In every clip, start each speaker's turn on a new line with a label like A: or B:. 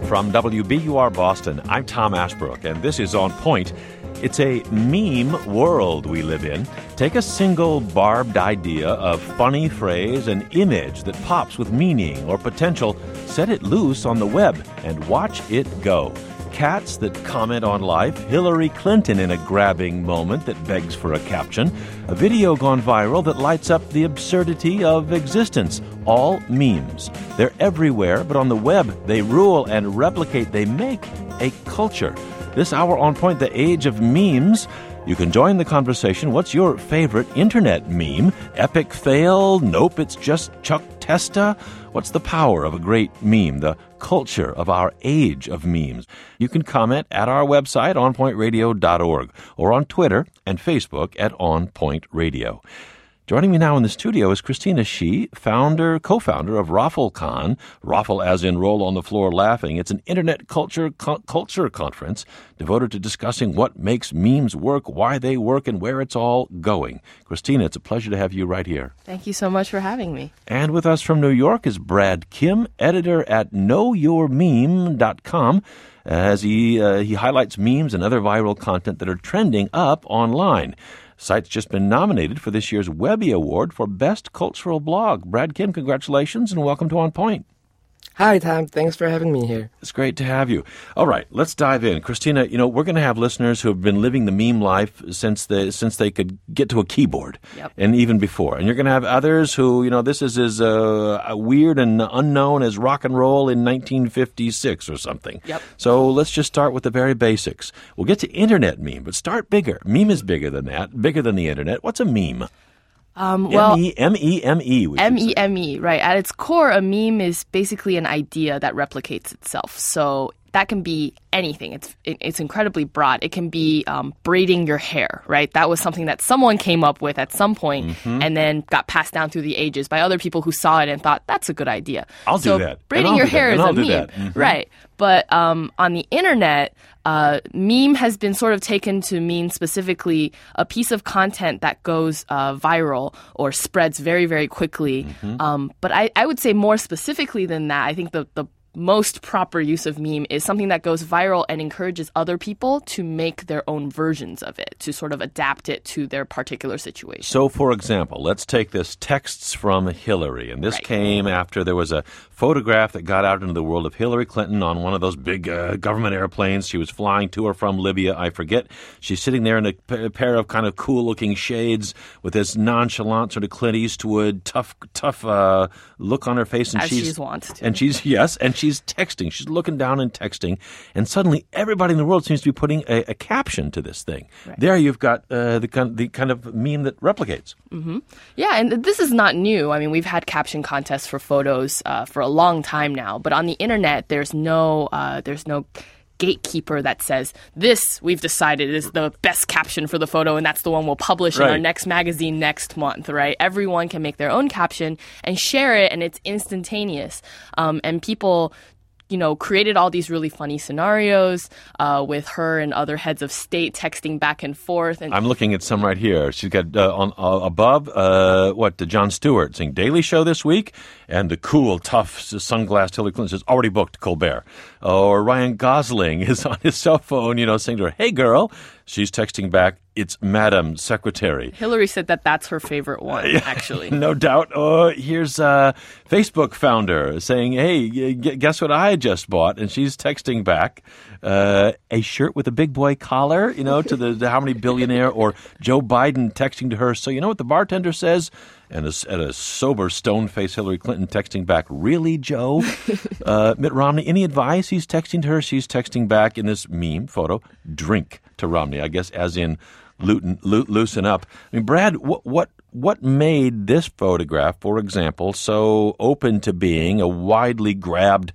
A: From WBUR Boston, I'm Tom Ashbrook, and this is On Point. It's a meme world we live in. Take a single barbed idea of funny phrase, an image that pops with meaning or potential, set it loose on the web, and watch it go. Cats that comment on life, Hillary Clinton in a grabbing moment that begs for a caption, a video gone viral that lights up the absurdity of existence. All memes. They're everywhere, but on the web, they rule and replicate. They make a culture. This hour on Point, the age of memes. You can join the conversation. What's your favorite internet meme? Epic fail? Nope, it's just Chuck Testa? What's the power of a great meme? The culture of our age of memes. You can comment at our website, onpointradio.org, or on Twitter and Facebook at On Point Radio. Joining me now in the studio is Christina Shi, co-founder of RoffleCon. Raffle as in roll on the floor laughing. It's an internet culture conference devoted to discussing what makes memes work, why they work, and where it's all going. Christina, it's a pleasure to have you right here.
B: Thank you so much for having me.
A: And with us from New York is Brad Kim, editor at knowyourmeme.com, as he highlights memes and other viral content that are trending up online. Site's just been nominated for this year's Webby Award for Best Cultural Blog. Brad Kim, congratulations and welcome to On Point.
C: Hi, Tom. Thanks for having me here.
A: It's great to have you. All right, let's dive in. Christina, we're going to have listeners who have been living the meme life since they could get to a keyboard, and even before. And you're going to have others who, this is as weird and unknown as rock and roll in 1956 or something.
B: Yep.
A: So let's just start with the very basics. We'll get to internet meme, but start bigger. Meme is bigger than that, bigger than the internet. What's a meme?
B: M-E-M-E.
A: M-E-M-E,
B: Right. At its core, a meme is basically an idea that replicates itself. So that can be anything. It's incredibly broad. It can be braiding your hair, right? That was something that someone came up with at some point and then got passed down through the ages by other people who saw it and thought, that's a good idea.
A: I'll do that.
B: Braiding your hair is a meme. Right. But on the internet, meme has been sort of taken to mean specifically a piece of content that goes viral or spreads very, very quickly. But I would say more specifically than that, I think the most proper use of meme is something that goes viral and encourages other people to make their own versions of it, to sort of adapt it to their particular situation.
A: So, for example, let's take this texts from Hillary. And this came after there was a photograph that got out into the world of Hillary Clinton on one of those big government airplanes. She was flying to or from Libya, I forget. She's sitting there in a pair of kind of cool-looking shades with this nonchalant sort of Clint Eastwood, tough look on her face. And
B: she's wont to.
A: And she's texting. She's looking down and texting. And suddenly everybody in the world seems to be putting a caption to this thing. Right. There you've got the kind of meme that replicates.
B: Mm-hmm. Yeah, and this is not new. I mean, we've had caption contests for photos for a long time now. But on the internet, there's no gatekeeper that says, this, we've decided, is the best caption for the photo, and that's the one we'll publish in our next magazine next month, right? Everyone can make their own caption and share it, and it's instantaneous. And people created all these really funny scenarios with her and other heads of state texting back and forth. And
A: I'm looking at some right here. She's got above, Jon Stewart saying Daily Show this week, and the cool, tough, sunglassed Hillary Clinton says, already booked Colbert. Or Ryan Gosling is on his cell phone, saying to her, hey, girl. She's texting back, it's Madam Secretary.
B: Hillary said that's her favorite one, actually.
A: No doubt. Here's Facebook founder saying, hey, guess what I just bought? And she's texting back a shirt with a big boy collar, to the how many billionaire, or Joe Biden texting to her. So you know what the bartender says? And a sober, stone-faced Hillary Clinton texting back, really, Joe? Mitt Romney, any advice? He's texting to her. She's texting back in this meme photo, drink to Romney, I guess, as in loosen up. I mean, Brad, what made this photograph, for example, so open to being a widely grabbed,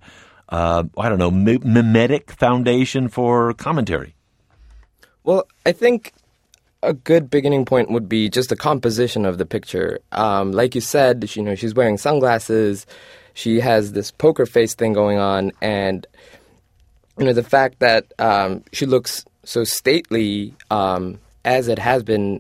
A: mimetic foundation for commentary?
C: Well, I think a good beginning point would be just the composition of the picture. Like you said, she's wearing sunglasses. She has this poker face thing going on, and the fact that she looks so stately, as it has been,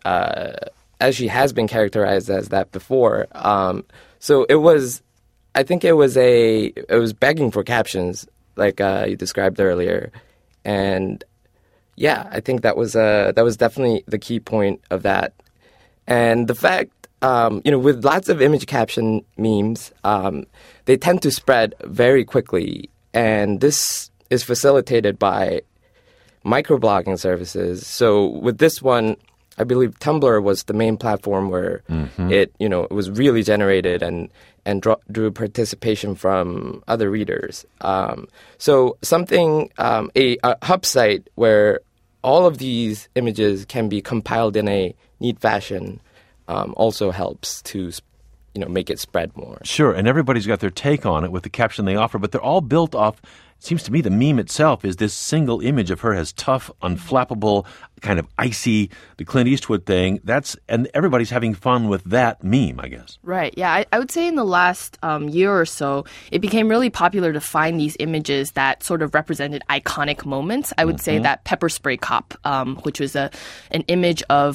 C: as she has been characterized as that before. So it was begging for captions. like you described earlier. And yeah, I think that was definitely the key point of that. And the fact, with lots of image caption memes, they tend to spread very quickly. And this is facilitated by microblogging services. So with this one, I believe Tumblr was the main platform where it was really generated and drew participation from other readers. So something, a hub site where all of these images can be compiled in a neat fashion also helps to make it spread more.
A: Sure, and everybody's got their take on it with the caption they offer, but they're all built off. It seems to me the meme itself is this single image of her as tough, unflappable, kind of icy, the Clint Eastwood thing. And everybody's having fun with that meme, I guess.
B: Right. Yeah, I would say in the last year or so, it became really popular to find these images that sort of represented iconic moments. I would say that Pepper Spray Cop, which was an image of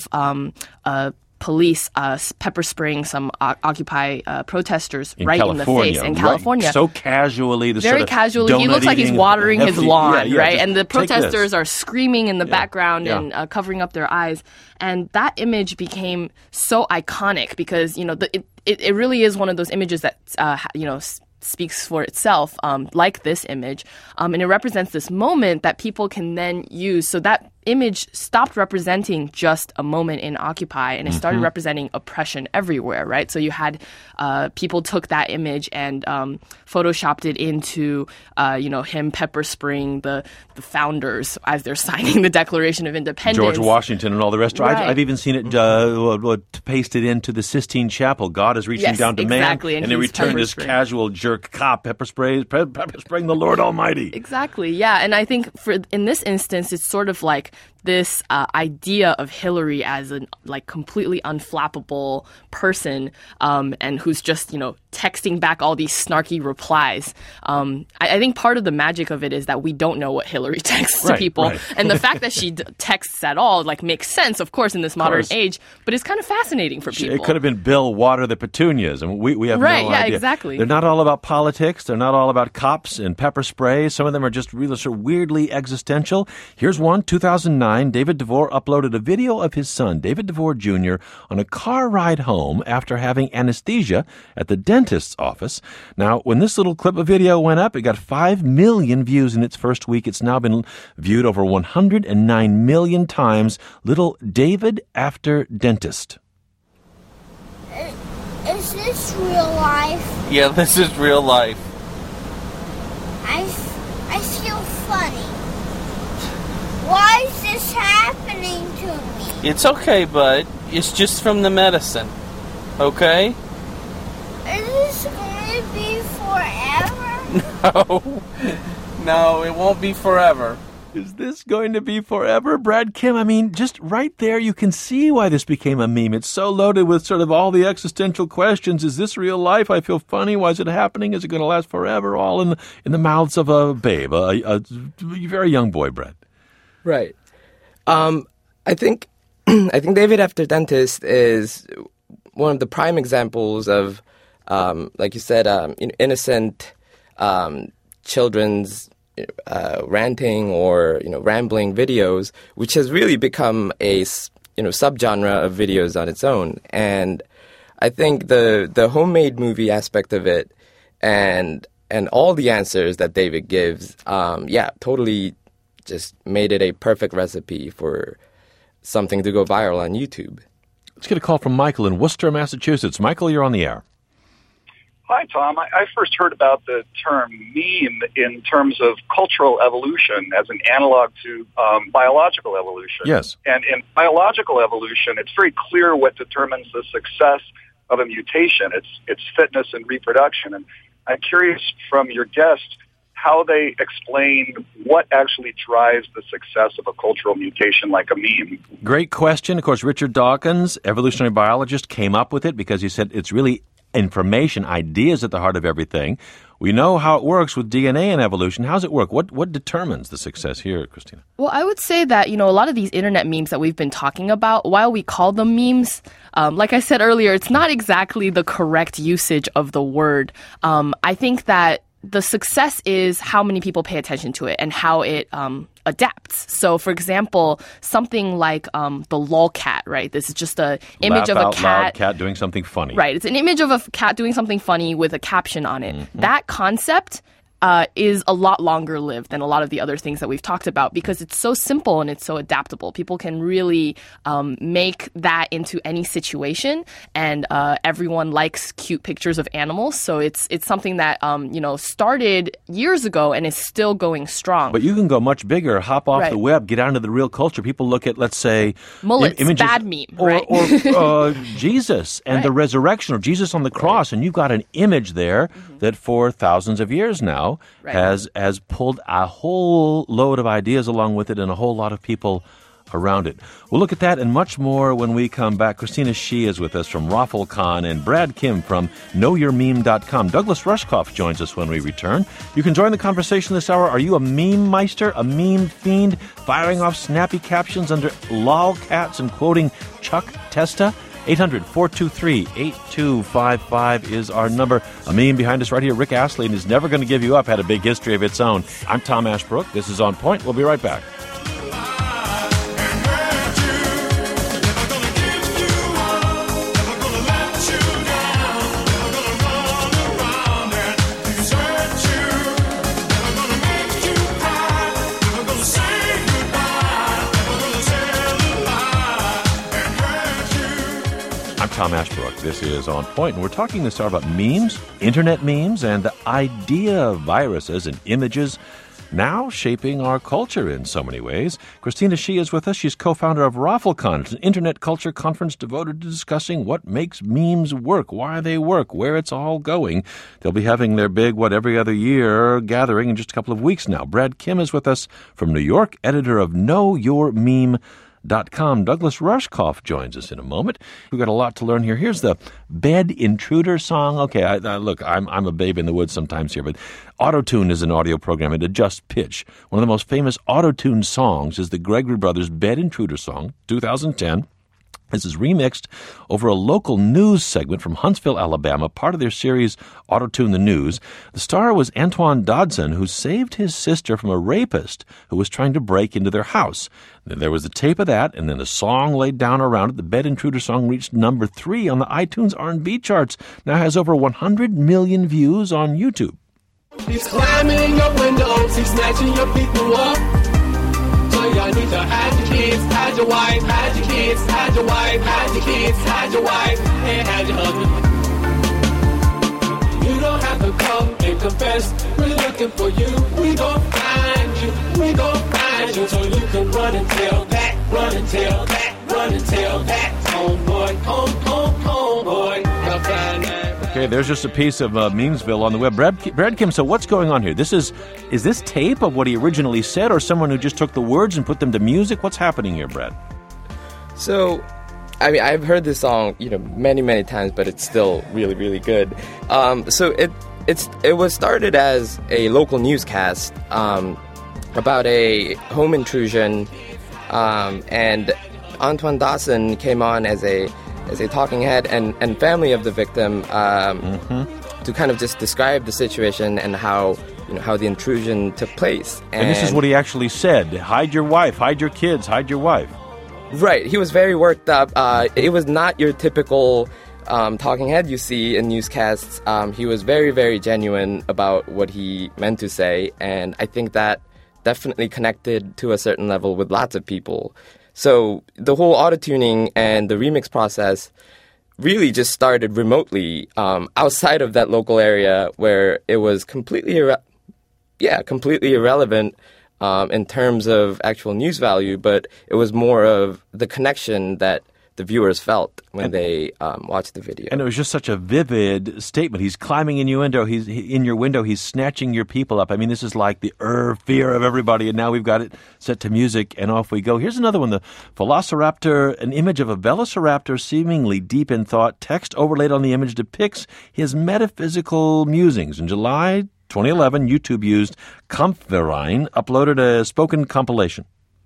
B: police pepper spraying some Occupy protesters
A: in
B: right
A: California,
B: in the face in California.
A: Right. So casually.
B: Very casually. He looks like he's watering his lawn, right? And the protesters are screaming in the background and covering up their eyes. And that image became so iconic because, it really is one of those images that, speaks for itself, like this image. And it represents this moment that people can then use. So that image stopped representing just a moment in Occupy and it started representing oppression everywhere, right? So you had people took that image and photoshopped it into, him pepper spraying the founders as they're signing the Declaration of Independence.
A: George Washington and all the rest.
B: Right.
A: I've even seen it pasted into the Sistine Chapel. God is reaching down to
B: exactly.
A: man, and in return, this casual jerk cop pepper spraying the Lord Almighty.
B: Exactly, yeah. And I think in this instance, it's sort of like this idea of Hillary as a completely unflappable person and who's just, texting back all these snarky replies. I think part of the magic of it is that we don't know what Hillary texts to people. Right. And the fact that she texts at all makes sense, of course, in this modern age, but it's kind of fascinating for people.
A: It could have been Bill Water the Petunias, and we have no idea.
B: Right, yeah, exactly.
A: They're not all about politics. They're not all about cops and pepper spray. Some of them are just really sort of weirdly existential. Here's one, 2009. David DeVore uploaded a video of his son, David DeVore Jr., on a car ride home after having anesthesia at the dentist's office. Now, when this little clip of video went up, it got 5 million views in its first week. It's now been viewed over 109 million times. Little David After Dentist.
D: Is this real life?
E: Yeah, this is real life.
D: I feel funny. Why is this happening to me?
E: It's okay, bud. It's just from the medicine. Okay?
D: Is this going to be forever?
E: No, it won't be forever.
A: Is this going to be forever, Brad Kim? I mean, just right there, you can see why this became a meme. It's so loaded with sort of all the existential questions. Is this real life? I feel funny. Why is it happening? Is it going to last forever? All in the mouths of a babe, a very young boy, Brad.
C: Right. I think David After Dentist is one of the prime examples of, like you said, innocent children's ranting or rambling videos, which has really become a subgenre of videos on its own. And I think the homemade movie aspect of it and all the answers that David gives, totally just made it a perfect recipe for something to go viral on YouTube.
A: Let's get a call from Michael in Worcester, Massachusetts. Michael, you're on the air.
F: Hi, Tom. I first heard about the term meme in terms of cultural evolution as an analog to biological evolution.
A: Yes.
F: And in biological evolution, it's very clear what determines the success of a mutation. It's fitness and reproduction. And I'm curious from your guest how they explain what actually drives the success of a cultural mutation like a meme.
A: Great question. Of course, Richard Dawkins, evolutionary biologist, came up with it because he said it's really information, ideas at the heart of everything. We know how it works with DNA and evolution. How does it work? What determines the success here, Christina?
B: Well, I would say that, a lot of these internet memes that we've been talking about, while we call them memes, like I said earlier, it's not exactly the correct usage of the word. I think that the success is how many people pay attention to it and how it adapts. So, for example, something like the lolcat, right? This is just an image of a
A: loud cat doing something funny.
B: Right. It's an image of a cat doing something funny with a caption on it. That concept is a lot longer lived than a lot of the other things that we've talked about because it's so simple and it's so adaptable. People can really make that into any situation, and everyone likes cute pictures of animals. So it's something that started years ago and is still going strong.
A: But you can go much bigger. Hop off the web, get out into the real culture. People look at, let's say,
B: mullets,
A: images,
B: bad meme,
A: or Jesus and the resurrection, or Jesus on the cross, and you've got an image there that for thousands of years now has pulled a whole load of ideas along with it and a whole lot of people around it. We'll look at that and much more when we come back. Christina Shi is with us from RaffleCon and Brad Kim from KnowYourMeme.com. Douglas Rushkoff joins us when we return. You can join the conversation this hour. Are you a meme meister, a meme fiend, firing off snappy captions under lolcats and quoting Chuck Testa? 800-423-8255 is our number. A meme behind us right here, Rick Astley, and is never going to give you up, had a big history of its own. I'm Tom Ashbrook. This is On Point. We'll be right back. Tom Ashbrook. This is On Point, and we're talking this hour about memes, internet memes, and the idea viruses and images now shaping our culture in so many ways. Christina Shi is with us. She's co-founder of RaffleCon. It's an internet culture conference devoted to discussing what makes memes work, why they work, where it's all going. They'll be having their big, every other year gathering in just a couple of weeks now. Brad Kim is with us from New York, editor of KnowYourMeme.com. Douglas Rushkoff joins us in a moment. We've got a lot to learn here. Here's the Bed Intruder song. Okay, look, I'm a babe in the woods sometimes here, but Auto-Tune is an audio program. It adjusts pitch. One of the most famous Auto-Tune songs is the Gregory Brothers Bed Intruder song, 2010. This is remixed over a local news segment from Huntsville, Alabama, part of their series Auto-Tune the News. The star was Antoine Dodson, who saved his sister from a rapist who was trying to break into their house. There was a tape of that, and then a song laid down around it. The Bed Intruder song reached number 3 on the iTunes R&B charts. Now has over 100 million views on YouTube.
G: He's climbing your windows, he's snatching your people up. So y'all need to hide your kids, hide your wife, hide your kids, hide your wife, hide your kids, hide your wife, and hide your husband. You don't have to come and confess, we're looking for you. We gon' find you, we gon' find you. So you can run and tell that, run and tell that, run and tell that. Homeboy, homeboy, you'll find that.
A: Okay, there's just a piece of Memesville on the web. Brad Kim, so what's going on here? Is this tape of what he originally said, or someone who just took the words and put them to music? What's happening here, Brad?
C: So, I mean, I've heard this song, many, many times, but it's still really, really good. So it was started as a local newscast about a home intrusion, and Antoine Dodson came on as a talking head and family of the victim to kind of just describe the situation and how the intrusion took place.
A: And this is what he actually said: hide your wife, hide your kids, hide your wife.
C: Right. He was very worked up. It was not your typical talking head you see in newscasts. He was very, very genuine about what he meant to say, and I think that definitely connected to a certain level with lots of people. So the whole auto-tuning and the remix process really just started remotely outside of that local area where it was completely irrelevant in terms of actual news value, but it was more of the connection that the viewers felt when they watched the video.
A: And it was just such a vivid statement. He's climbing in your window. He's in your window. He's snatching your people up. I mean, this is like the fear of everybody. And now we've got it set to music, and off we go. Here's another one. The Velociraptor, an image of a Velociraptor seemingly deep in thought. Text overlaid on the image depicts his metaphysical musings. In July 2011, YouTube used Kampfverein, uploaded a spoken compilation.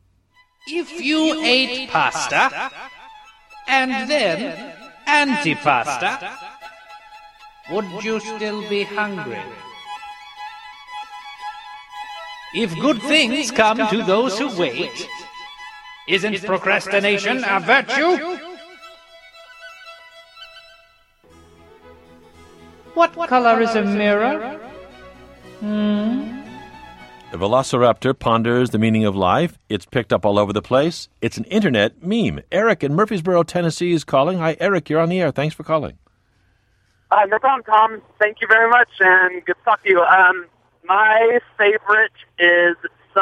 H: If you ate pasta and then antipasta, would you still be hungry? If good things come to those who wait, isn't procrastination a virtue? What color is a mirror?
A: The Velociraptor ponders the meaning of life. It's picked up all over the place. It's an internet meme. Eric in Murfreesboro, Tennessee is calling. Hi, Eric. You're on the air. Thanks for calling.
I: No problem, Tom. Thank you very much, and good to talk to you. My favorite is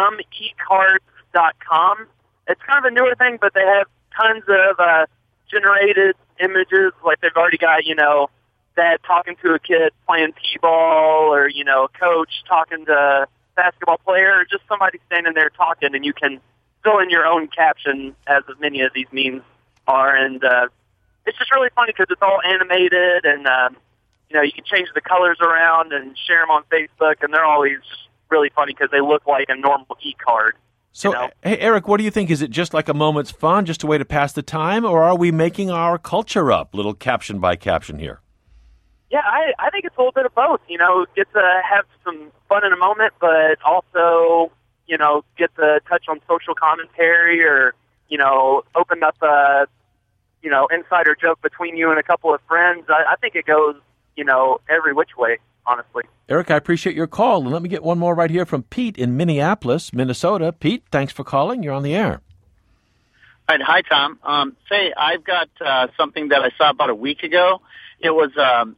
I: someecards.com. It's kind of a newer thing, but they have tons of generated images. Like they've already got, dad talking to a kid playing t-ball, or, coach talking to a basketball player, or just somebody standing there talking, and you can fill in your own caption, as many of these memes are. And it's just really funny because it's all animated, and you can change the colors around and share them on Facebook, and they're always really funny because they look like a normal e-card.
A: So, hey, Eric, what do you think? Is it just like a moment's fun, just a way to pass the time, or are we making our culture up, little caption by caption here?
I: Yeah, I think it's a little bit of both. Get to have some fun in a moment, but also, get to touch on social commentary, or, open up a, insider joke between you and a couple of friends. I think it goes, every which way, honestly.
A: Eric, I appreciate your call. And let me get one more right here from Pete in Minneapolis, Minnesota. Pete, thanks for calling. You're on the air.
J: All right. Hi, Tom. Say, I've got something that I saw about a week ago. It was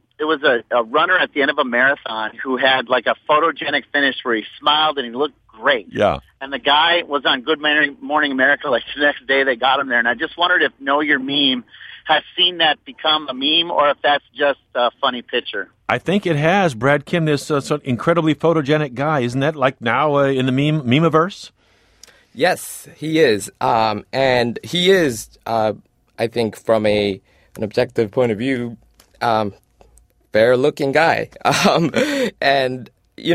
J: a runner at the end of a marathon who had like a photogenic finish where he smiled and he looked great.
A: Yeah.
J: And the guy was on Good Morning America like the next day they got him there. And I just wondered if Know Your Meme has seme that become a meme, or if that's just a funny picture.
A: I think it has. Brad Kim, this incredibly photogenic guy. Isn't that like now in the memeverse?
C: Yes, he is. And he is, I think, from an objective point of view, fair-looking guy. And,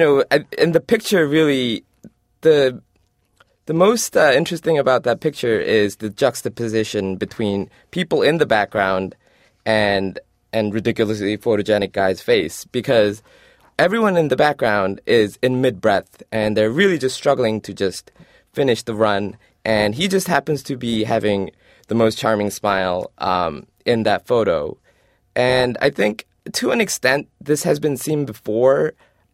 C: in the picture, really, the most interesting about that picture is the juxtaposition between people in the background and ridiculously photogenic guy's face, because everyone in the background is in mid-breath, and they're really just struggling to just finish the run, and he just happens to be having the most charming smile in that photo. And I think, to an extent, this has been seen before,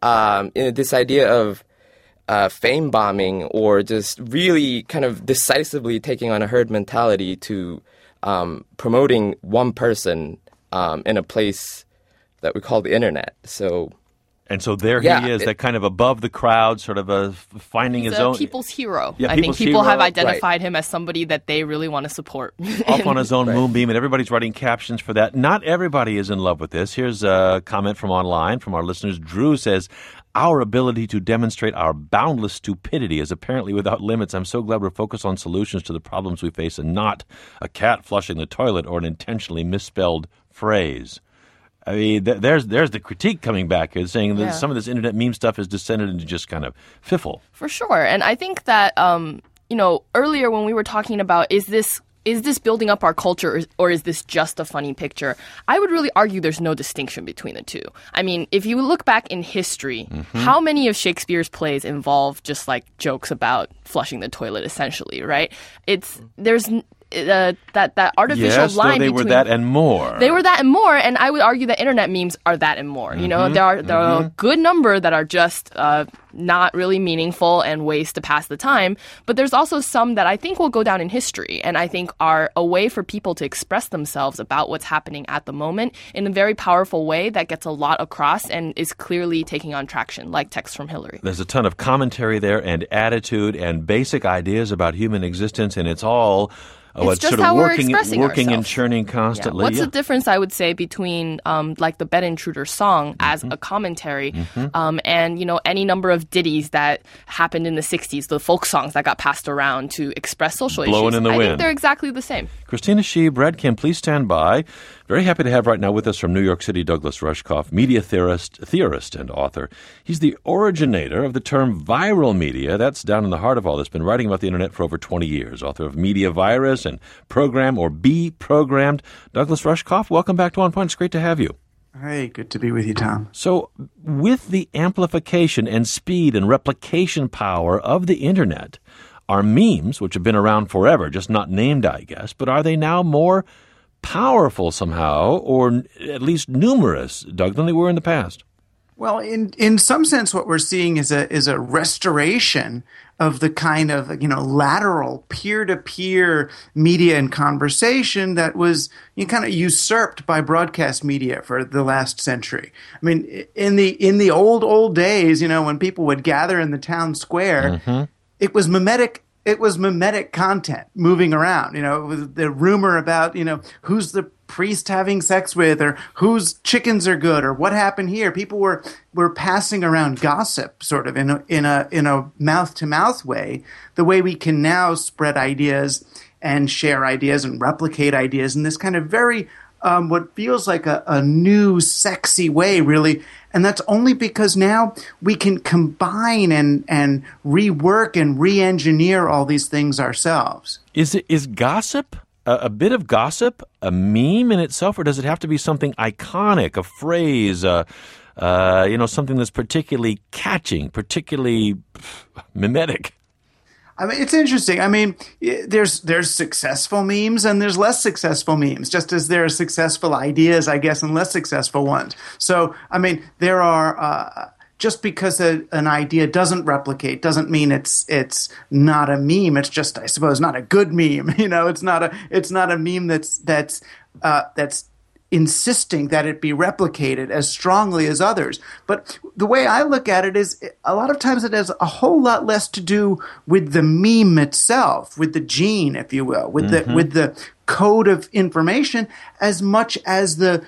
C: in this idea of fame bombing, or just really kind of decisively taking on a herd mentality to promoting one person in a place that we call the internet. So there he is, that kind of above the crowd, sort of finding his own
B: people's hero.
A: Yeah,
B: I think people
A: hero.
B: have identified him as somebody that they really want to support.
A: Off on his own moonbeam, and everybody's writing captions for that. Not everybody is in love with this. Here's a comment from online from our listeners. Drew says, "Our ability to demonstrate our boundless stupidity is apparently without limits. I'm so glad we're focused on solutions to the problems we face and not a cat flushing the toilet or an intentionally misspelled phrase." I mean, there's the critique coming back here, saying that some of this internet meme stuff has descended into just kind of fiffle.
B: For sure. And I think that, earlier when we were talking about, is this building up our culture, or is this just a funny picture? I would really argue there's no distinction between the two. I mean, if you look back in history, how many of Shakespeare's plays involve just like jokes about flushing the toilet, essentially, right? There's that artificial line between...
A: they were that and more.
B: They were that and more, and I would argue that internet memes are that and more. There are a good number that are just not really meaningful and ways to pass the time, but there's also some that I think will go down in history, and I think are a way for people to express themselves about what's happening at the moment in a very powerful way that gets a lot across and is clearly taking on traction, like Text from Hillary.
A: There's a ton of commentary there, and attitude, and basic ideas about human existence, and it's all...
B: it's just
A: sort
B: how
A: of
B: we're expressing
A: working
B: ourselves.
A: And churning constantly.
B: Yeah. What's the difference, I would say, between like the Bed Intruder song as a commentary and, any number of ditties that happened in the 60s, the folk songs that got passed around to express social
A: Blowing
B: issues.
A: in the wind.
B: I think they're exactly the same.
A: Christina Shi, Brad Kim, please stand by. Very happy to have right now with us from New York City, Douglas Rushkoff, media theorist and author. He's the originator of the term viral media. That's down in the heart of all this. Been writing about the internet for over 20 years. Author of Media Virus and Program or Be Programmed. Douglas Rushkoff, welcome back to On Point. It's great to have you.
K: Hey, good to be with you, Tom.
A: So, with the amplification and speed and replication power of the internet, are memes, which have been around forever, just not named, I guess, but are they now more powerful somehow, or at least numerous, Doug, than they were in the past?
K: Well, in some sense, what we're seeing is a restoration of the kind of lateral peer-to-peer media and conversation that was kind of usurped by broadcast media for the last century. I mean, in the old days, when people would gather in the town square, it was mimetic. It was mimetic content moving around. It was the rumor about who's the priest having sex with, or whose chickens are good, or what happened here. People were passing around gossip, sort of in a mouth to mouth way, the way we can now spread ideas and share ideas and replicate ideas in this kind of very what feels like a new sexy way, really. And that's only because now we can combine and rework and re-engineer all these things ourselves.
A: Is gossip, a bit of gossip, a meme in itself, or does it have to be something iconic, a phrase, something that's particularly catching, particularly mimetic?
K: I mean, it's interesting. I mean, there's successful memes and there's less successful memes, just as there are successful ideas, I guess, and less successful ones. So, I mean, there are just because an idea doesn't replicate doesn't mean it's not a meme. It's just, I suppose, not a good meme. It's not a meme that's insisting that it be replicated as strongly as others. But the way I look at it is a lot of times it has a whole lot less to do with the meme itself, with the gene, if you will, with the code of information, as much as the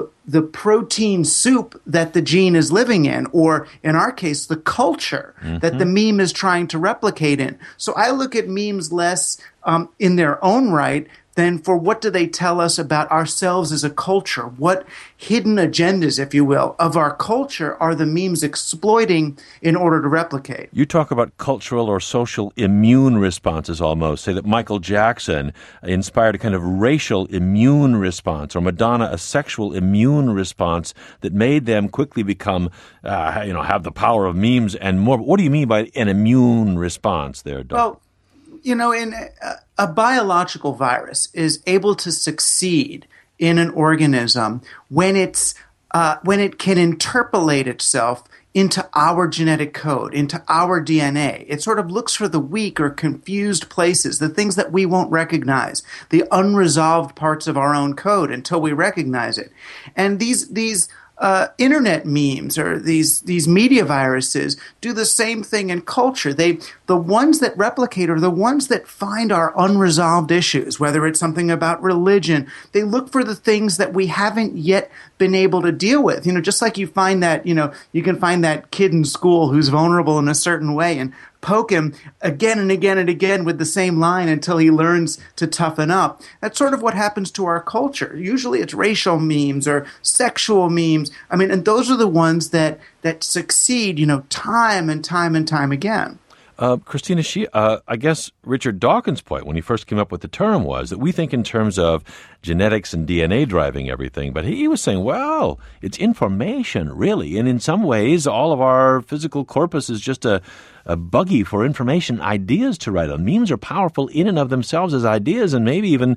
K: protein soup that the gene is living in, or in our case, the culture that the meme is trying to replicate in. So I look at memes less in their own right than for what do they tell us about ourselves as a culture? What hidden agendas, if you will, of our culture are the memes exploiting in order to replicate?
A: You talk about cultural or social immune responses almost. Say that Michael Jackson inspired a kind of racial immune response, or Madonna a sexual immune response that made them quickly become, have the power of memes and more. What do you mean by an immune response there, Doug?
K: Well, in a biological virus is able to succeed in an organism when it can interpolate itself into our genetic code, into our DNA. It sort of looks for the weak or confused places, the things that we won't recognize, the unresolved parts of our own code until we recognize it. And these internet memes or these media viruses do the same thing in culture. The ones that replicate are the ones that find our unresolved issues, whether it's something about religion. They look for the things that we haven't yet been able to deal with. Just like you find that, you can find that kid in school who's vulnerable in a certain way and poke him again and again and again with the same line until he learns to toughen up. That's sort of what happens to our culture. Usually it's racial memes or sexual memes. I mean, and those are the ones that succeed, time and time and time again.
A: Christina, I guess Richard Dawkins' point when he first came up with the term was that we think in terms of genetics and DNA driving everything, but he was saying, well, it's information, really, and in some ways all of our physical corpus is just a buggy for information, ideas to write on. Memes are powerful in and of themselves as ideas and maybe even,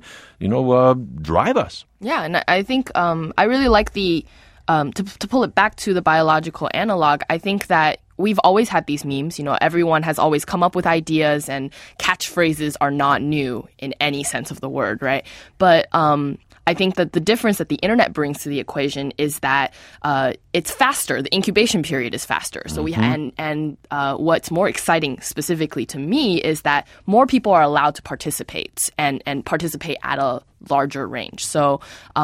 A: drive us.
B: Yeah, and I think I really like the, to pull it back to the biological analog, I think that we've always had these memes. Everyone has always come up with ideas, and catchphrases are not new in any sense of the word, right? But I think that the difference that the internet brings to the equation is that it's faster. The incubation period is faster. So what's more exciting specifically to me is that more people are allowed to participate and participate at a larger range. So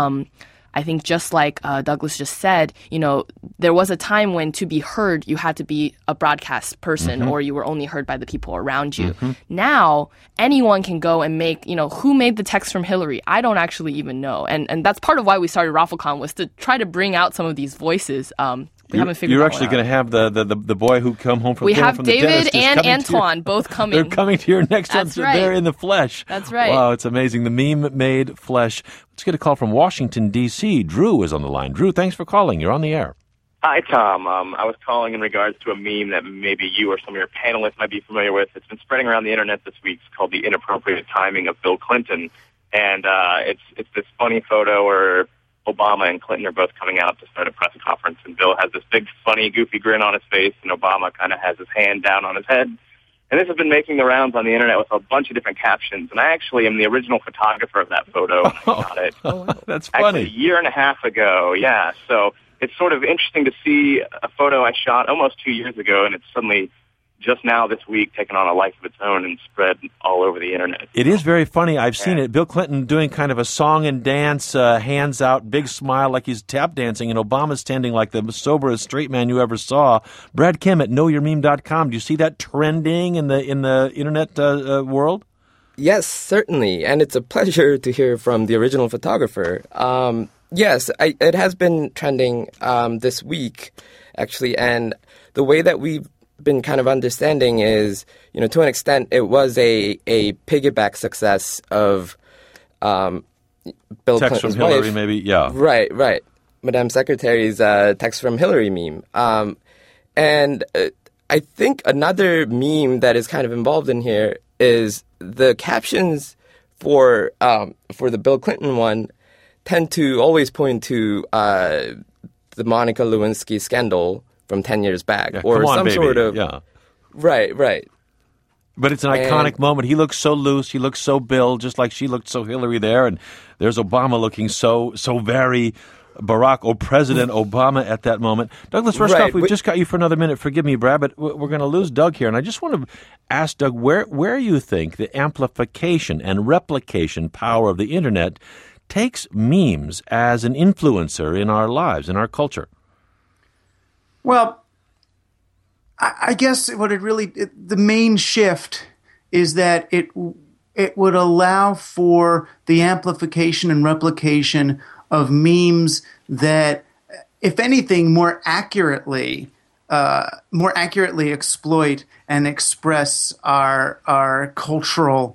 B: I think just like Douglas just said, there was a time when to be heard, you had to be a broadcast person or you were only heard by the people around you. Now, anyone can go and make, who made the text from Hillary? I don't actually even know. And that's part of why we started RaffleCon, was to try to bring out some of these voices We haven't figured
A: You're
B: that
A: actually
B: one out.
A: going to have the boy who come home from
B: We
A: came home
B: have
A: from the
B: David
A: dentist is
B: and
A: coming to
B: Antoine both coming.
A: They're coming to your next
B: That's
A: episode.
B: right.
A: They're in the flesh.
B: That's right.
A: Wow, it's amazing. The meme made flesh. Let's get a call from Washington, D.C. Drew is on the line. Drew, thanks for calling. You're on the air.
L: Hi, Tom. I was calling in regards to a meme that maybe you or some of your panelists might be familiar with. It's been spreading around the internet this week. It's called the inappropriate timing of Bill Clinton. And it's this funny photo where Obama and Clinton are both coming out to start a press conference. And Bill has this big, funny, goofy grin on his face, and Obama kind of has his hand down on his head. And this has been making the rounds on the internet with a bunch of different captions. And I actually am the original photographer of that photo. I got it.
A: That's funny.
L: Actually, a year and a half ago, yeah. So it's sort of interesting to see a photo I shot almost 2 years ago, and it's suddenly just now this week taken on a life of its own and spread all over the internet.
A: It is very funny. I've seen it. Bill Clinton doing kind of a song and dance, hands out, big smile like he's tap dancing, and Obama standing like the soberest straight man you ever saw. Brad Kim at knowyourmeme.com. Do you see that trending in the internet world?
C: Yes, certainly. And it's a pleasure to hear from the original photographer. Yes, it has been trending this week, actually. And the way that we've been kind of understanding is, to an extent, it was a piggyback success of Bill
A: Text
C: Clinton's
A: from Hillary,
C: wife.
A: maybe, yeah.
C: Right. Madame Secretary's text from Hillary meme. And I think another meme that is kind of involved in here is the captions for the Bill Clinton one tend to always point to the Monica Lewinsky scandal from 10 years back,
A: Yeah,
C: or
A: come on,
C: some
A: baby.
C: sort of
A: Yeah.
C: Right.
A: But it's an iconic moment. He looks so loose. He looks so Bill, just like she looked so Hillary there. And there's Obama looking so very Barack or President Obama at that moment. Douglas Rushkoff,
C: Right.
A: we've just got you for another minute. Forgive me, Brad, but we're going to lose Doug here. And I just want to ask Doug where you think the amplification and replication power of the internet takes memes as an influencer in our lives, in our culture.
K: Well, I guess what the main shift is that it would allow for the amplification and replication of memes that, if anything, more accurately exploit and express our cultural,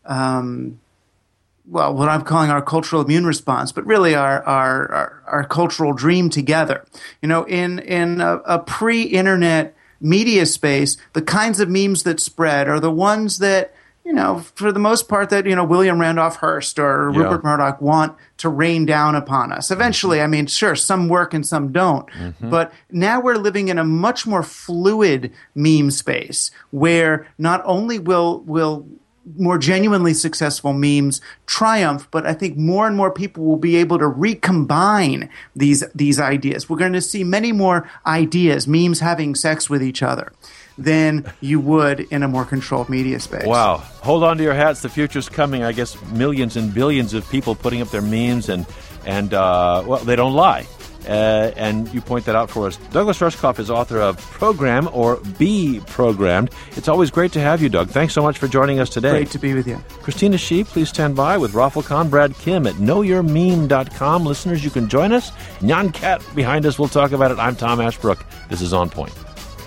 K: what I'm calling our cultural immune response, but really our cultural dream together. In a pre-internet media space, the kinds of memes that spread are the ones that, for the most part, that, William Randolph Hearst or Rupert Murdoch want to rain down upon us. Eventually, I mean, sure, some work and some don't. Mm-hmm. But now we're living in a much more fluid meme space where not only will more genuinely successful memes triumph, but I think more and more people will be able to recombine these ideas. We're going to see many more ideas, memes having sex with each other, than you would in a more controlled media space.
A: Wow. Hold on to your hats. The future's coming. I guess millions and billions of people putting up their memes and they don't lie. And you point that out for us. Douglas Rushkoff is author of Program or Be Programmed. It's always great to have you, Doug. Thanks so much for joining us today.
K: Great to be with you.
A: Christina Shi, please stand by with Raffle Brad Kim at knowyourmeme.com. Listeners, you can join us. Nyan Cat behind us. We'll talk about it. I'm Tom Ashbrook. This is On Point.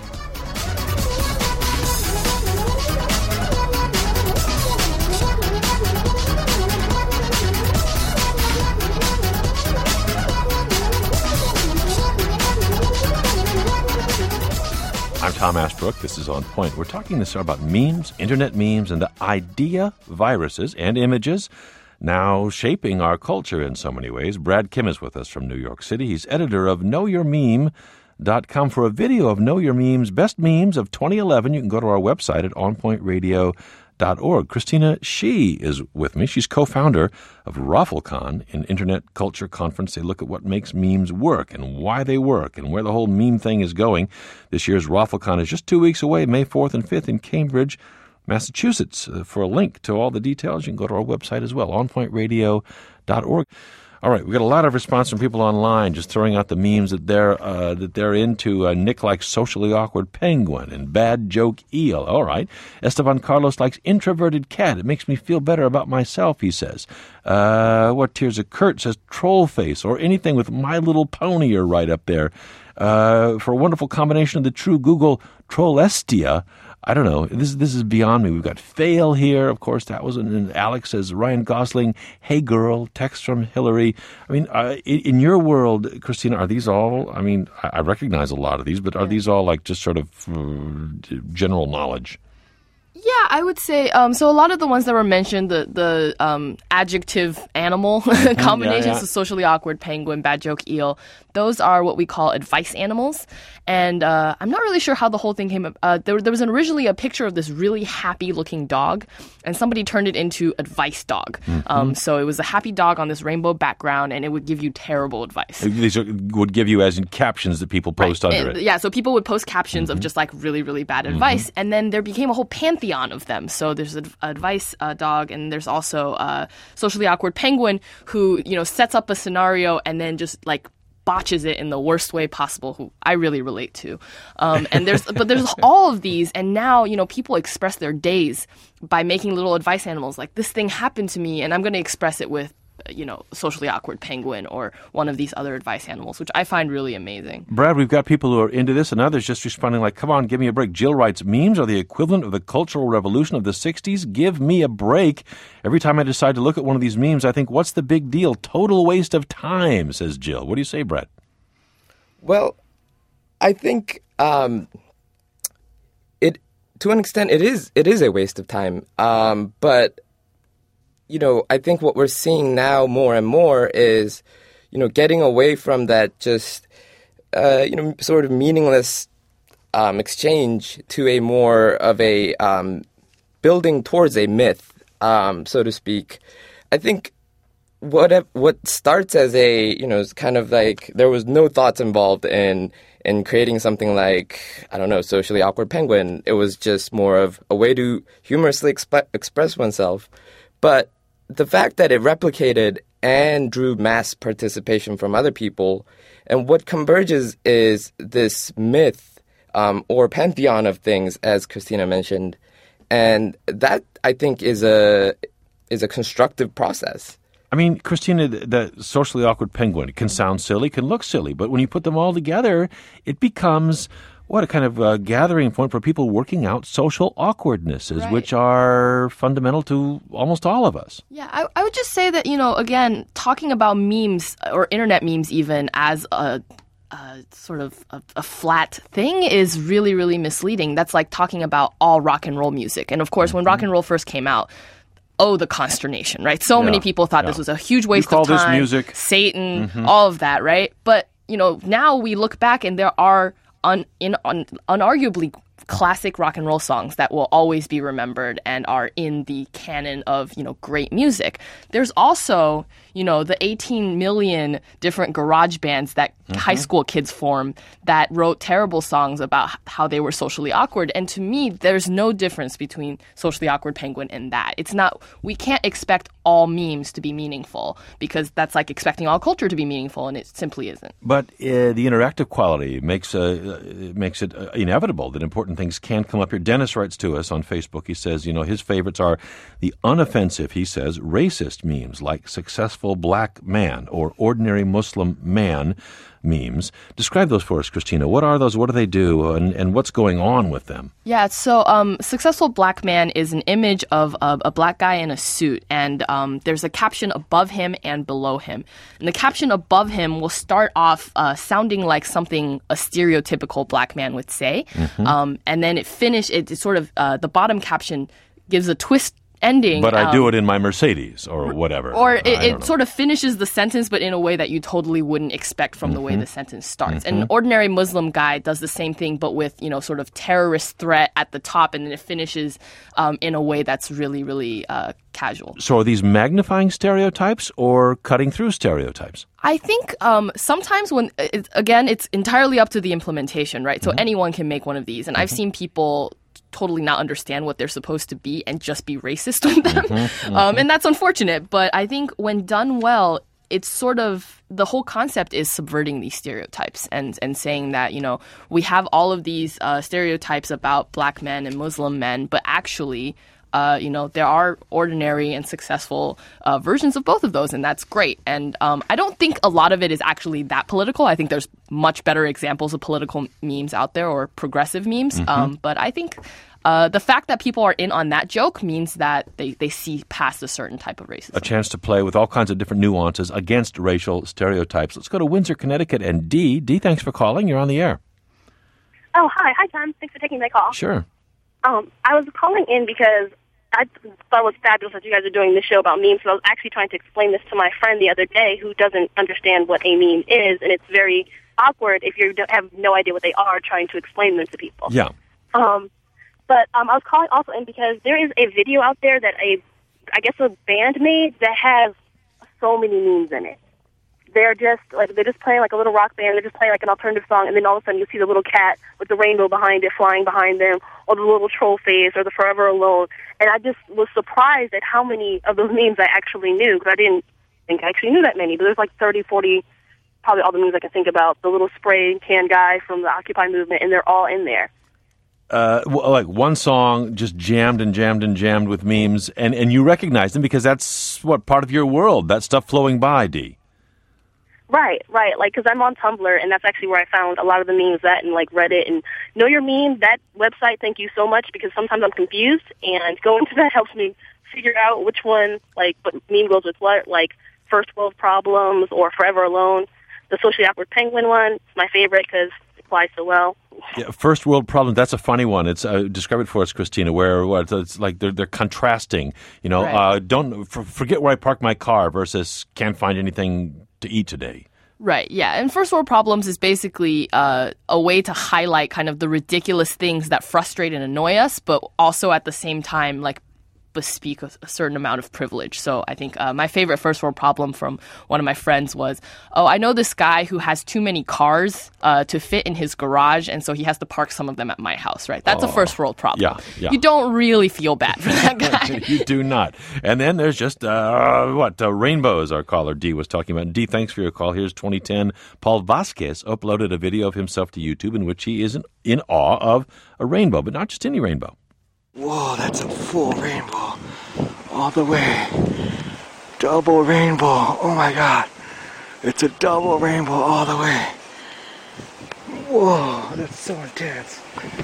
A: I'm Tom Ashbrook. This is On Point. We're talking this hour about memes, internet memes, and the idea viruses and images now shaping our culture in so many ways. Brad Kim is with us from New York City. He's editor of knowyourmeme.com. For a video of Know Your Meme's best memes of 2011, you can go to our website at onpointradio.org. Christina Shi is with me. She's co-founder of RaffleCon, an internet culture conference. They look at what makes memes work and why they work and where the whole meme thing is going. This year's RaffleCon is just 2 weeks away, May 4th and 5th in Cambridge, Massachusetts. For a link to all the details, you can go to our website as well, onpointradio.org. All right, we got a lot of response from people online just throwing out the memes that they're into. Nick likes socially awkward penguin and bad joke eel. All right. Esteban Carlos likes introverted cat. It makes me feel better about myself, he says. What Tears of Kurt says troll face or anything with My Little Pony are right up there. for a wonderful combination of the true Google Trollestia. I don't know. This is beyond me. We've got fail here, of course. That was, and Alex says, Ryan Gosling, hey girl, text from Hillary. I mean, in your world, Christina, are these all, I mean, I recognize a lot of these, but are these all like just sort of general knowledge?
B: Yeah, I would say, so a lot of the ones that were mentioned, the adjective animal combinations, the socially awkward penguin, bad joke eel, those are what we call advice animals. And I'm not really sure how the whole thing came up. There was originally a picture of this really happy-looking dog, and somebody turned it into advice dog. So it was a happy dog on this rainbow background, and it would give you terrible advice.
A: These would give you as in captions that people post under it.
B: Yeah, so people would post captions of just like really, really bad advice, and then there became a whole pantheon of them. So there's an advice dog, and there's also a socially awkward penguin who, sets up a scenario and then just like botches it in the worst way possible, who I really relate to. And there's all of these, and now, people express their days by making little advice animals like, this thing happened to me, and I'm going to express it with, socially awkward penguin or one of these other advice animals, which I find really amazing.
A: Brad, we've got people who are into this and others just responding like, come on, give me a break. Jill writes, memes are the equivalent of the Cultural Revolution of the 60s. Give me a break. Every time I decide to look at one of these memes, I think, what's the big deal? Total waste of time, says Jill. What do you say, Brad?
C: Well, I think to an extent it is a waste of time. But I think what we're seeing now more and more is, getting away from that just, sort of meaningless exchange to a more of a building towards a myth, so to speak. I think what starts as a, kind of like there was no thoughts involved in creating something like, I don't know, socially awkward penguin. It was just more of a way to humorously express oneself. But the fact that it replicated and drew mass participation from other people, and what converges is this myth or pantheon of things, as Christina mentioned, and that I think is a constructive process.
A: I mean, Christina, the socially awkward penguin, it can sound silly, can look silly, but when you put them all together, it becomes a kind of gathering point for people working out social awkwardnesses, right, which are fundamental to almost all of us.
B: Yeah, I would just say that, again, talking about memes or internet memes even as a sort of a flat thing is really, really misleading. That's like talking about all rock and roll music. And of course, when rock and roll first came out, the consternation, right? So many people thought this was a huge waste of time.
A: You call this music.
B: Satan, all of that, right? But, now we look back and there are unarguably classic rock and roll songs that will always be remembered and are in the canon of, great music. There's also, the 18 million different garage bands that high school kids form that wrote terrible songs about how they were socially awkward. And to me, there's no difference between socially awkward penguin and that. It's not, we can't expect all memes to be meaningful because that's like expecting all culture to be meaningful, and it simply isn't.
A: But the interactive quality makes it inevitable that important things can come up here. Dennis writes to us on Facebook. He says, his favorites are the unoffensive, he says, racist memes like successful black man or ordinary Muslim man memes. Describe those for us, Christina. What are those? What do they do? And what's going on with them?
B: Yeah, so successful black man is an image of a black guy in a suit, and there's a caption above him and below him. And the caption above him will start off sounding like something a stereotypical black man would say, and then it sort of, the bottom caption gives a twist ending.
A: But I do it in my Mercedes or whatever.
B: Or it sort of finishes the sentence, but in a way that you totally wouldn't expect from the way the sentence starts. And an ordinary Muslim guy does the same thing, but with, sort of terrorist threat at the top, and then it finishes in a way that's really, really casual.
A: So are these magnifying stereotypes or cutting through stereotypes?
B: I think sometimes it's entirely up to the implementation, right? So anyone can make one of these. And I've seen people totally not understand what they're supposed to be and just be racist with them. And that's unfortunate. But I think when done well, it's sort of, the whole concept is subverting these stereotypes and saying that, we have all of these stereotypes about black men and Muslim men, but actually there are ordinary and successful versions of both of those, and that's great. And I don't think a lot of it is actually that political. I think there's much better examples of political memes out there or progressive memes. But I think the fact that people are in on that joke means that they see past a certain type of racism.
A: A chance to play with all kinds of different nuances against racial stereotypes. Let's go to Windsor, Connecticut, and Dee. Dee, thanks for calling. You're on the air.
M: Oh, hi. Hi, Tom. Thanks for taking my call.
A: Sure.
M: I was calling in because I thought it was fabulous that you guys are doing this show about memes. So I was actually trying to explain this to my friend the other day who doesn't understand what a meme is, and it's very awkward if you have no idea what they are trying to explain them to people.
A: Yeah.
M: But I was calling also in because there is a video out there that I guess a band made that has so many memes in it. They're just playing like a little rock band. They're just playing like an alternative song, and then all of a sudden you see the little cat with the rainbow behind it flying behind them, or the little troll face, or the Forever Alone. And I just was surprised at how many of those memes I actually knew, because I didn't think I actually knew that many. But there's like 30, 40, probably all the memes I can think about. The little spray can guy from the Occupy movement, and they're all in there.
A: Like one song just jammed and jammed and jammed with memes, and you recognize them because that's part of your world, that stuff flowing by, Dee.
M: Right. Like, because I'm on Tumblr, and that's actually where I found a lot of the memes and like Reddit and Know Your Meme. That website, thank you so much, because sometimes I'm confused, and going to that helps me figure out which one, like, what meme goes with what, like First World Problems or Forever Alone. The Socially Awkward Penguin one is my favorite because it applies so well.
A: Yeah, First World Problem, that's a funny one. It's describe it for us, Christina, where it's like they're contrasting.
B: Right.
A: Don't forget where I parked my car versus can't find anything to eat today.
B: Right, yeah. And First World Problems is basically a way to highlight kind of the ridiculous things that frustrate and annoy us, but also at the same time, like, bespeak a certain amount of privilege. So I think my favorite First World Problem from one of my friends was, I know this guy who has too many cars to fit in his garage, and so he has to park some of them at my house, right? That's a First World Problem.
A: Yeah.
B: You don't really feel bad for that guy.
A: You do not. And then there's just, rainbows, our caller Dee was talking about. Dee, thanks for your call. Here's 2010. Paul Vasquez uploaded a video of himself to YouTube in which he is in awe of a rainbow, but not just any rainbow.
N: Whoa, that's a full rainbow. All the way. Double rainbow. Oh my God. It's a double rainbow all the way. Whoa, that's so intense.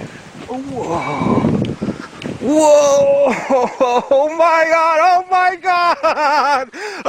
N: Whoa. Whoa! Oh my God! Oh my God!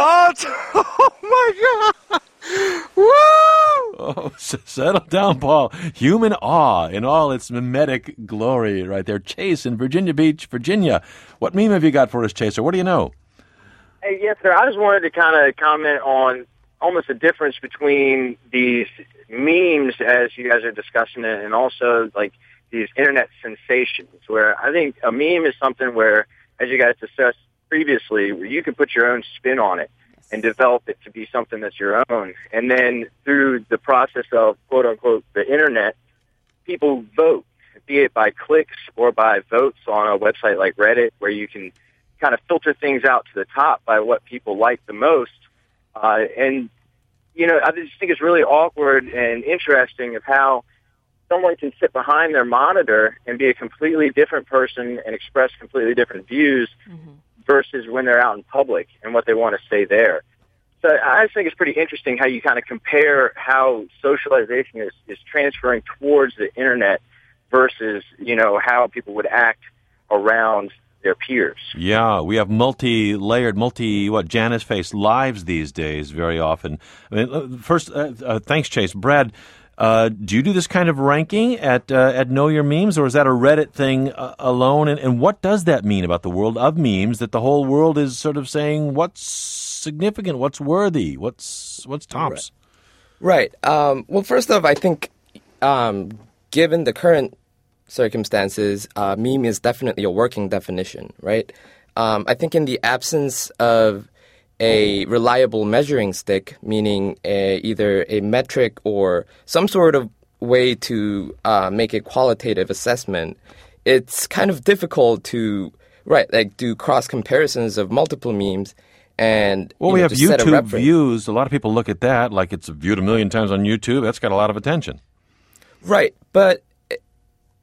N: Oh my God! Woo!
A: Oh, settle down, Paul. Human awe in all its mimetic glory right there. Chase in Virginia Beach, Virginia. What meme have you got for us, Chase, or what do you know?
O: Hey, yes, sir. I just wanted to kind of comment on almost the difference between these memes, as you guys are discussing it, and also, like, these internet sensations, where I think a meme is something where, as you guys discussed previously, where you can put your own spin on it and develop it to be something that's your own. And then through the process of, quote-unquote, the internet, people vote, be it by clicks or by votes on a website like Reddit, where you can kind of filter things out to the top by what people like the most. And, I just think it's really awkward and interesting of how someone can sit behind their monitor and be a completely different person and express completely different views versus when they're out in public and what they want to say there. So I just think it's pretty interesting how you kind of compare how socialization is transferring towards the internet versus, how people would act around their peers.
A: Yeah, we have multi-layered, Janus-faced lives these days very often. I mean, first, thanks, Chase. Brad, do you do this kind of ranking at Know Your Memes, or is that a Reddit thing alone? And what does that mean about the world of memes, that the whole world is sort of saying what's significant, what's worthy, what's tops?
C: Right. Well, first off, I think given the current circumstances, meme is definitely a working definition, right? I think in the absence of a reliable measuring stick, meaning either a metric or some sort of way to make a qualitative assessment, it's kind of difficult to, do cross comparisons of multiple memes. And
A: we have YouTube views. A lot of people look at that like it's viewed 1 million times on YouTube. That's got a lot of attention.
C: Right, but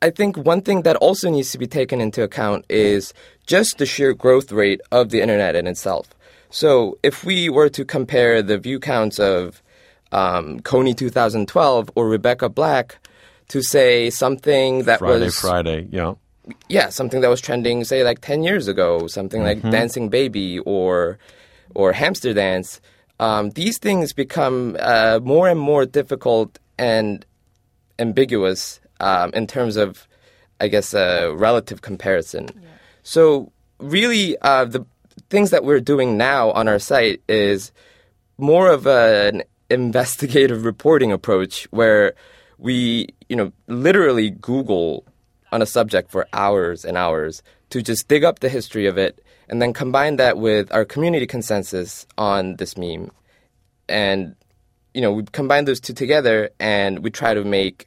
C: I think one thing that also needs to be taken into account is just the sheer growth rate of the internet in itself. So if we were to compare the view counts of Kony 2012 or Rebecca Black to say something that
A: Friday, yeah.
C: Yeah, something that was trending, say, like 10 years ago, something like Dancing Baby or Hamster Dance, these things become more and more difficult and ambiguous in terms of, I guess, relative comparison. Yeah. So really, the things that we're doing now on our site is more of an investigative reporting approach where we, literally Google on a subject for hours and hours to just dig up the history of it and then combine that with our community consensus on this meme. And, we combine those two together and we try to make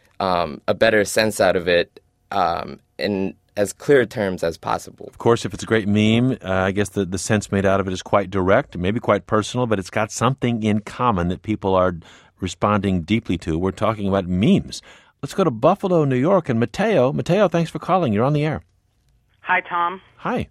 C: a better sense out of it in as clear terms as possible.
A: Of course, if it's a great meme, I guess the sense made out of it is quite direct, maybe quite personal, but it's got something in common that people are responding deeply to. We're talking about memes. Let's go to Buffalo, New York, and Mateo. Mateo, thanks for calling. You're on the air.
P: Hi, Tom.
A: Hi.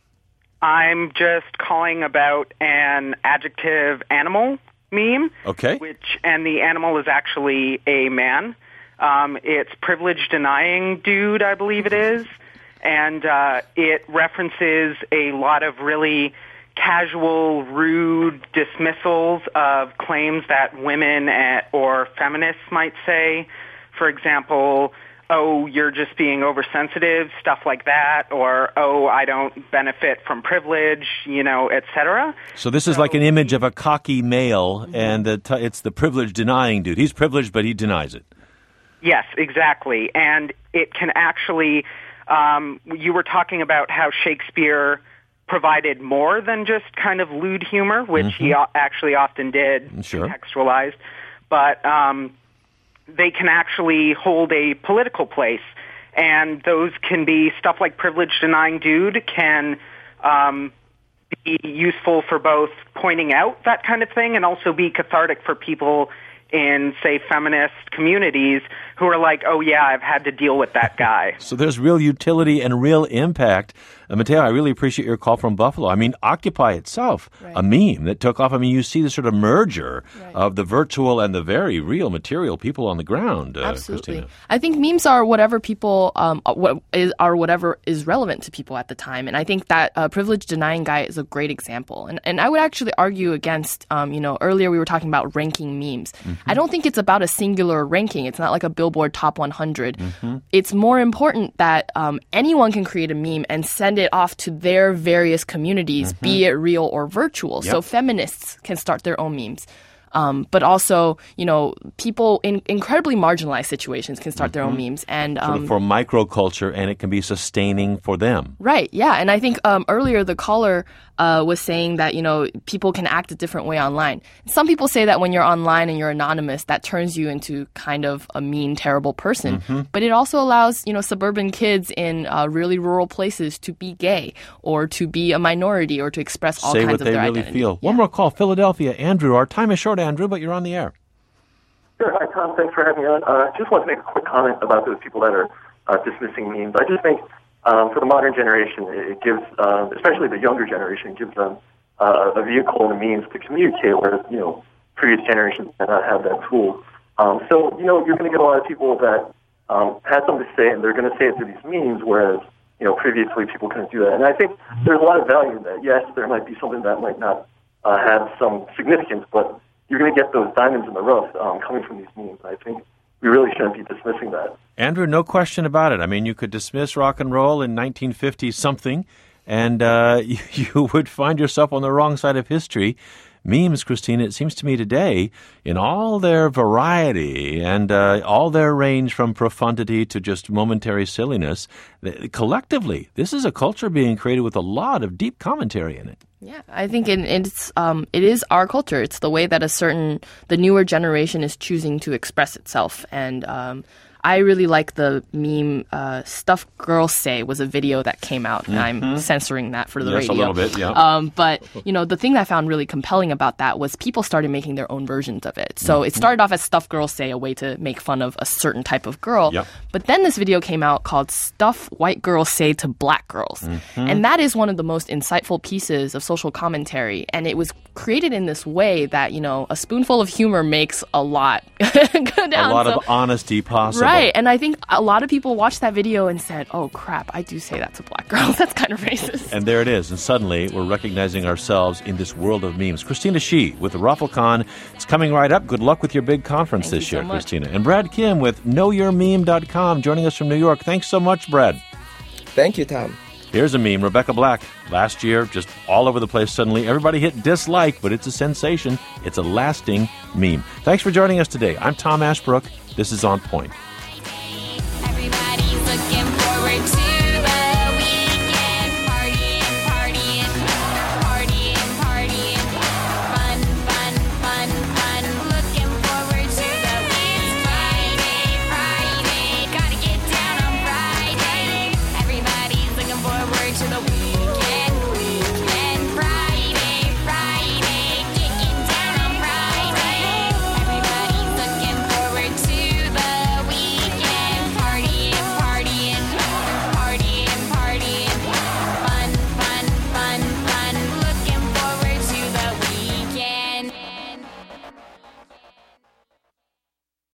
P: I'm just calling about an adjective animal meme.
A: Okay.
P: And the animal is actually a man. It's privilege denying dude, I believe it is. And it references a lot of really casual, rude dismissals of claims that women or feminists might say. For example, oh, you're just being oversensitive, stuff like that, or, oh, I don't benefit from privilege, et cetera.
A: So this is like an image of a cocky male, and it's the privilege-denying dude. He's privileged, but he denies it.
P: Yes, exactly. And it can actually, you were talking about how Shakespeare provided more than just kind of lewd humor, which he actually often did, contextualized. But they can actually hold a political place. And those can be stuff like privilege-denying dude can be useful for both pointing out that kind of thing and also be cathartic for people in, say, feminist communities who are like, oh, yeah, I've had to deal with that guy.
A: So there's real utility and real impact. Mateo, I really appreciate your call from Buffalo. I mean, Occupy itself, a meme that took off. I mean, you see the sort of merger of the virtual and the very real material people on the ground.
B: Absolutely.
A: Christina.
B: I think memes are whatever people, whatever is relevant to people at the time. And I think that privilege denying guy is a great example. And I would actually argue against, earlier we were talking about ranking memes. I don't think it's about a singular ranking. It's not like a Billboard Top 100. It's more important that anyone can create a meme and send it off to their various communities, be it real or virtual. Yep. So feminists can start their own memes. But also, people in incredibly marginalized situations can start their own memes. And
A: sort of for microculture, and it can be sustaining for them.
B: Right, yeah. And I think earlier the caller was saying that, people can act a different way online. Some people say that when you're online and you're anonymous, that turns you into kind of a mean, terrible person. But it also allows, suburban kids in really rural places to be gay or to be a minority or to express all kinds of their identity.
A: Say what they really feel. Yeah. One more call, Philadelphia. Andrew, our time is short, Andrew, but you're on the air.
Q: Sure. Hi, Tom. Thanks for having me on. Just want to make a quick comment about those people that are dismissing memes. I just think for the modern generation, it gives, especially the younger generation, it gives them a vehicle and a means to communicate, whereas, previous generations did not have that tool. So, you're going to get a lot of people that have something to say, and they're going to say it through these memes, whereas, previously people couldn't do that. And I think there's a lot of value in that. Yes, there might be something that might not have some significance, but you're going to get those diamonds in the rough coming from these memes. I think we really shouldn't be dismissing that.
A: Andrew, no question about it. I mean, you could dismiss rock and roll in 1950-something, and you would find yourself on the wrong side of history. Memes, Christina, it seems to me today, in all their variety and all their range from profundity to just momentary silliness, collectively, this is a culture being created with a lot of deep commentary in it.
B: Yeah, I think it is our culture. It's the way that the newer generation is choosing to express itself. And I really like the meme Stuff Girls Say was a video that came out, and I'm censoring that for the radio.
A: Yes, a little bit, yeah.
B: But, the thing that I found really compelling about that was people started making their own versions of it. So it started off as Stuff Girls Say, a way to make fun of a certain type of girl.
A: Yep.
B: But then this video came out called Stuff White Girls Say to Black Girls. And that is one of the most insightful pieces of social commentary. And it was created in this way that, a spoonful of humor makes a lot go down.
A: A lot of honesty possible.
B: Right. And I think a lot of people watched that video and said, oh, crap, I do say that to black girls. That's kind of racist.
A: And there it is. And suddenly we're recognizing ourselves in this world of memes. Christina Shi with the RuffleCon. It's coming right up. Good luck with your big conference this year, Christina. And Brad Kim with KnowYourMeme.com joining us from New York. Thanks so much, Brad.
C: Thank you, Tom.
A: Here's a meme. Rebecca Black. Last year, just all over the place suddenly. Everybody hit dislike, but it's a sensation. It's a lasting meme. Thanks for joining us today. I'm Tom Ashbrook. This is On Point.